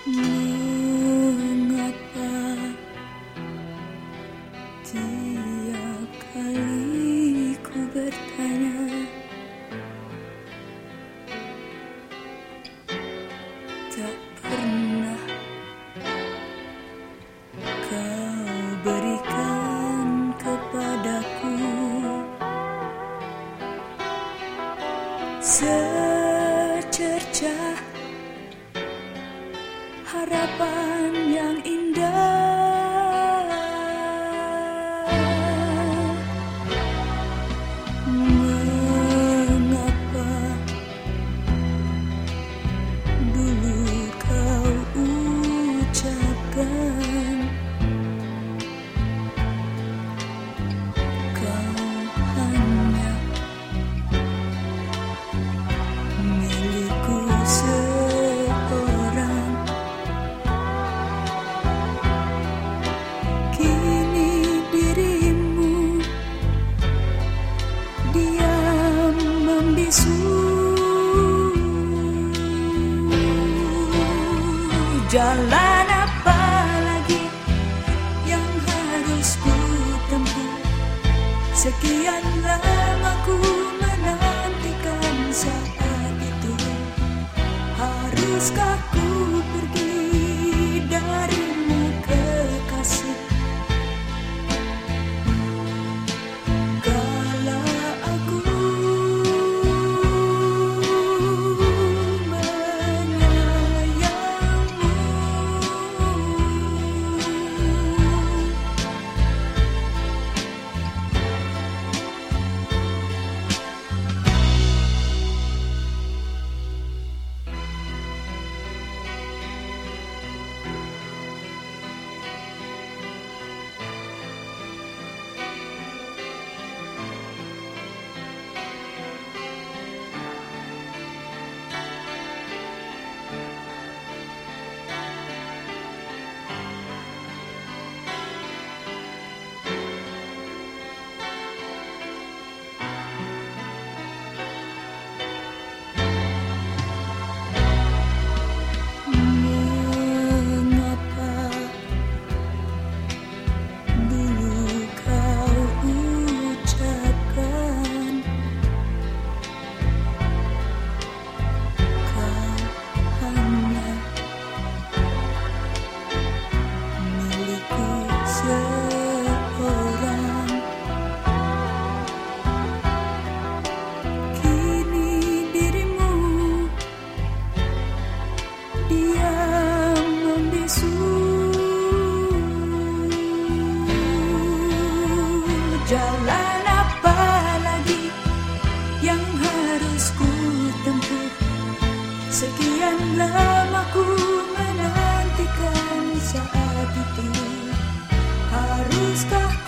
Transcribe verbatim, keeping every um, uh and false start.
Mengapa tiap kali ku bertanya, tak pernah kau berikan kepadaku secercah harapan yang indah. Mengapa dulu kau ucapkan kau hanya milikku seorang. Kini dirimu diam membisu. Jalan apa lagi yang harus ku tempuh? Sekian lama ku menantikan saat itu. Haruskah ku pergi darimu, kekasih? Kala aku jalan apa lagi yang harus ku tempuh? Sekian lama ku menantikan saat itu. Haruskah